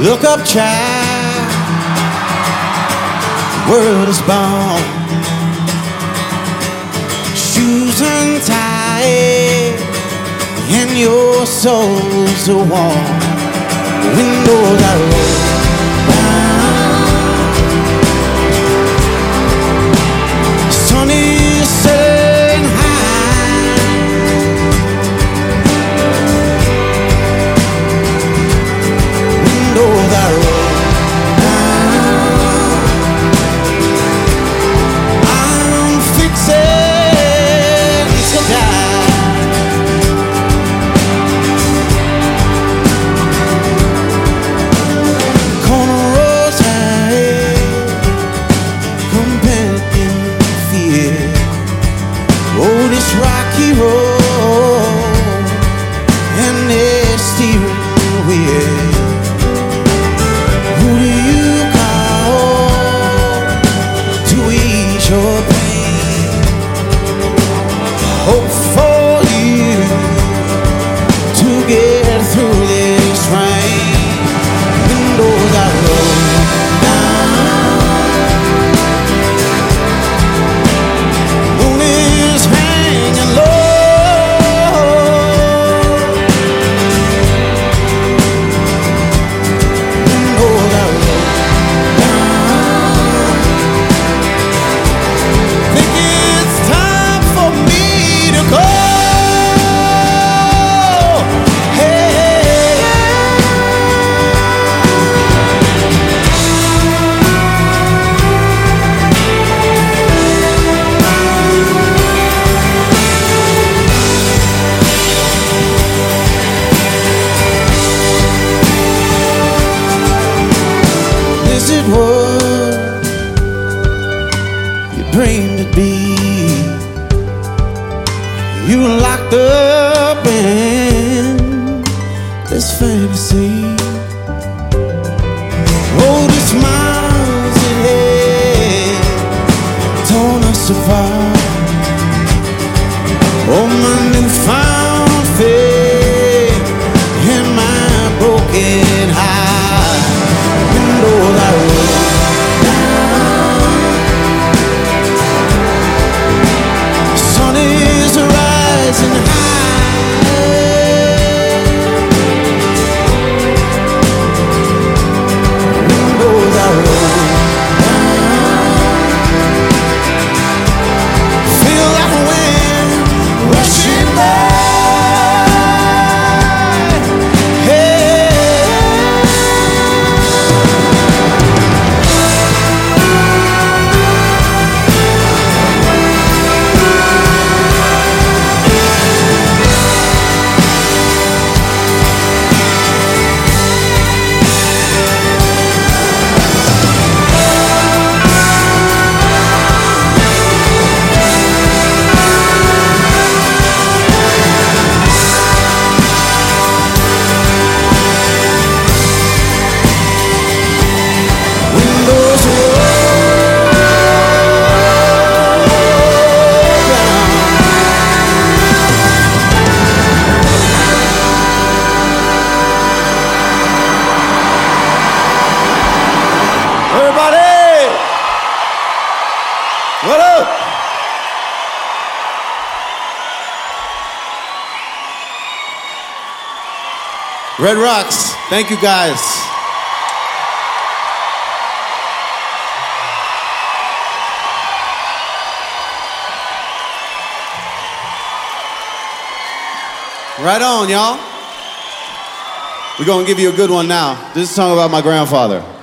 Look up, child, the world is born. Shoes untied and your soul's so warm. Windows are rolled down. Sun is setting high. Windows are rolled down. I'm fixing to die. Rocky road and their steering wheel. Who do you call to ease your pain? Hope for you to get through this rain. Windows are rolled down. Moon is hanging low. Is it what you dreamed it'd be? You were locked up in this fantasy. Oh, the smiles it had torn us apart. Oh, my newfound faith in my broken heart. Windows are rolled down. Sun is rising high. Windows are rolled down. Feel like wind rushing by. Everybody, what up? Red Rocks, thank you guys. Right on, y'all. We're gonna give you a good one now. This is a song about my grandfather.